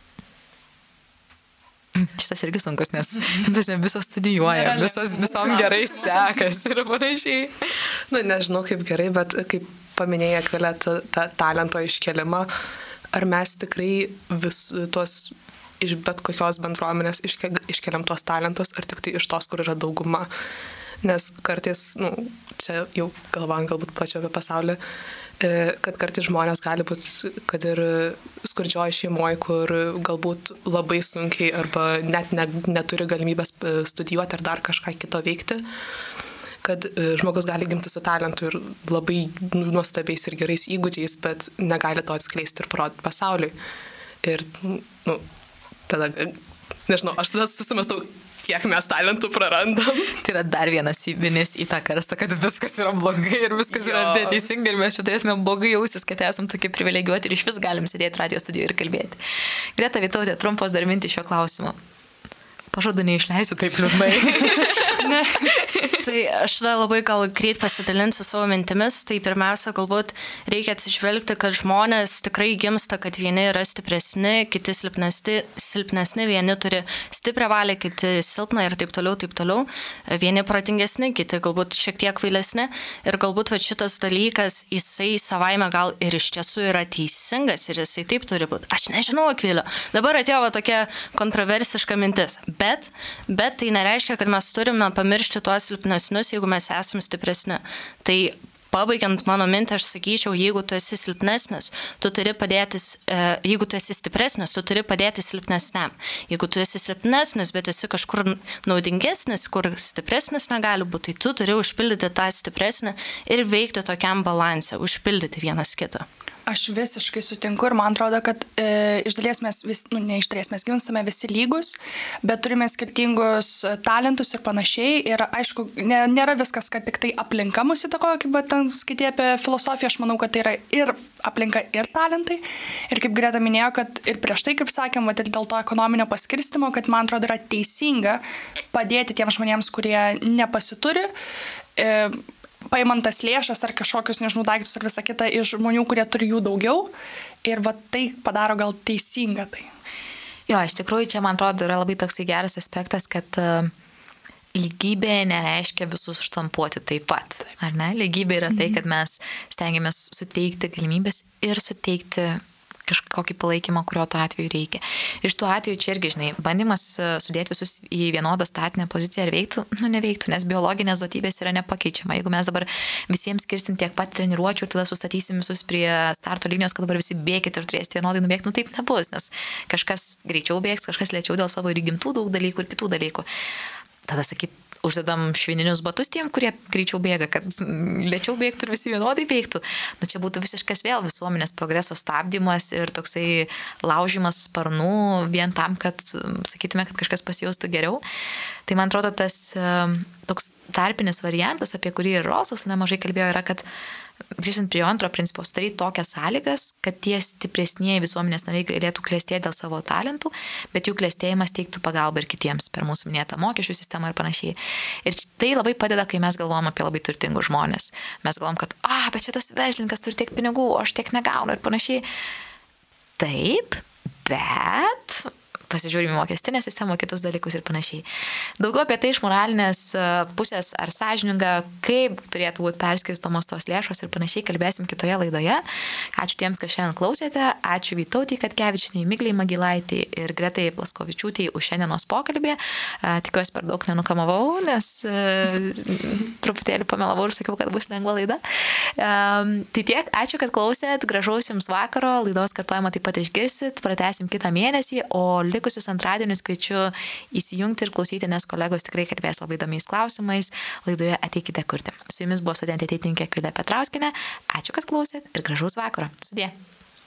Šitas irgi sunkus, nes visos studijuoja, visom gerai sekasi ir panašiai. Nežinau kaip gerai, bet kaip paminėjai Akvilė tą talento iškelimą, ar mes tikrai tuos iš bet kokios bendruomenės iškeliam tuos talentus, ar tik tai iš tos, kur yra dauguma. Nes kartais, čia jau galvojant galbūt plačiau apie pasaulį, kad kartais žmonės gali būti, kad ir skurdžioji šeimoje, kur galbūt labai sunkiai arba net neturi galimybės studijuoti ar dar kažką kito veikti, kad žmogus gali gimti su talentu ir labai nuostabiais ir gerais įgūdžiais, bet negali to atskleisti ir parodyti pasauliui. Ir, tada, nežinau, aš tada susimastau, kiek mes talentų prarandam. Tai yra dar vienas įvinis į tą karstą, kad viskas yra blogai ir viskas yra neteisinga ir mes čia turėtume blogai jausis, kad esam tokie privilegijuoti ir iš vis galim sėdėti radio studijoje ir kalbėti. Greta Vytautė, trumpos dar mintys šio klausimo. Pažadu, neišleisiu taip liūdnai. Ne. Tai aš dar labai gal greit pasidalinsiu savo mintimis. Tai pirmiausia, galbūt reikia atsižvelgti, kad žmonės tikrai gimsta, kad vieni yra stipresni, kiti silpnesni, vieni turi stiprią valią, kiti silpną ir taip toliau. Vieni protingesni, kiti galbūt šiek tiek kvailesni. Ir galbūt va, šitas dalykas, jisai savaime gal ir iš tiesų yra teisingas ir jisai taip turi būti. Aš nežinau, Akvilė. Dabar atėjo va, tokia kontroversiška mintis. Bet tai nereiškia, kad mes turime pamiršti tuos silpnesnius, jeigu mes esame stipresni. Tai pabaigiant mano mintį, aš sakyčiau, jeigu tu esi silpnesnis, tu turi padėti, jeigu tu esi stipresnis, tu turi padėti silpnesniam. Jeigu tu esi silpnesnis, bet esi kažkur naudingesnis, kur stipresnis negali būti, tai tu turi užpildyti tą stipresnį ir veikti tokiam balansą, užpildyti vienas kitą. Aš visiškai sutinku ir man atrodo, kad iš dalies mes mes gimstame visi lygus, bet turime skirtingus talentus ir panašiai. Ir aišku, nėra viskas, kad tik tai aplinka mus įtakoja, kaip ten skaitė apie filosofiją, aš manau, kad tai yra ir aplinka, ir talentai. Ir kaip Greta minėjo, kad ir prieš tai, kaip sakėm, ir dėl to ekonominio paskirstimo, kad man atrodo yra teisinga padėti tiems žmonėms, kurie nepasituri, paimant tas lėšas ar kažkokius, nežinau, daiktus ar visą kitą iš žmonių, kurie turi jų daugiau. Ir va tai padaro gal teisinga tai. Jo, iš tikrųjų, čia man atrodo yra labai toksai geras aspektas, kad lygybė nereiškia visus štampuoti taip pat. Ar ne? Lygybė yra tai, kad mes stengiamės suteikti galimybės ir suteikti kažkokį palaikymą, kurio tuo atveju reikia. Iš tuo atveju čia irgi, žinai, bandymas sudėti visus į vienodą startinę poziciją ir veiktų, neveiktų, nes biologinės duotybės yra nepakeičiama. Jeigu mes dabar visiems skirsim tiek pat treniruočių ir tada sustatysim visus prie starto linijos, kad dabar visi bėkit ir turėsite vienodai nubėgti, taip nebus, nes kažkas greičiau bėgs, kažkas lėčiau dėl savo ir įgimtų daug dalykų ir kitų dalykų. Tada sakyt, uždedam švininius batus tiem, kurie greičiau bėga, kad lėčiau bėgtų ir visi vienodai bėgtų. Nu, čia būtų visiškas vėl visuomenės progreso stabdymas ir toksai laužimas sparnų vien tam, kad sakytume, kad kažkas pasijaustų geriau. Tai man atrodo, tas toks tarpinis variantas, apie kurį ir Rolsas nemažai kalbėjo, yra, kad grįžtant prie antro principo, sudaryti tokias sąlygas, kad tie stipresnieji visuomenės nariai galėtų klestėti dėl savo talentų, bet jų klestėjimas teiktų pagalbą ir kitiems per mūsų minėtą mokesčių sistemą ir panašiai. Ir tai labai padeda, kai mes galvojam apie labai turtingus žmonės. Mes galvom, kad, bet šitas verslininkas turi tiek pinigų, o aš tiek negaunu ir panašiai. Taip, bet pasižiūrime mokestinę sistemą, kitus dalykus ir panašiai. Daugiau apie tai iš moralinės pusės ar sąžininga, kaip turėtų būti perskirstomos tos lėšos ir panašiai kalbėsim kitoje laidoje. Ačiū tiems, kas šiandien klausėte. Ačiū Vytautei Katkevičienei, Miglei Magilaitei ir Gretai Plaskovičiūtei už šiandienos pokalbį. Tikiuosi per daug nenukamavau, nes truputėlį pamelavau ir sakiau, kad bus lengva laida. Tai tiek, ačiū, kad klausėt. Gražaus jums vakaro. Laidos kartojimą taip pat išgirsit. Pratęsim kitą mėnesį, o likusius antradienius kviečiu įsijungti ir klausyti, nes kolegos tikrai kalbės labai įdomiais klausimais. Laidoje Ateikite kurti. Su jumis buvo studentė ateitininkė Akvilė Petrauskienė. Ačiū, kad klausėt ir gražaus vakaro. Sudie.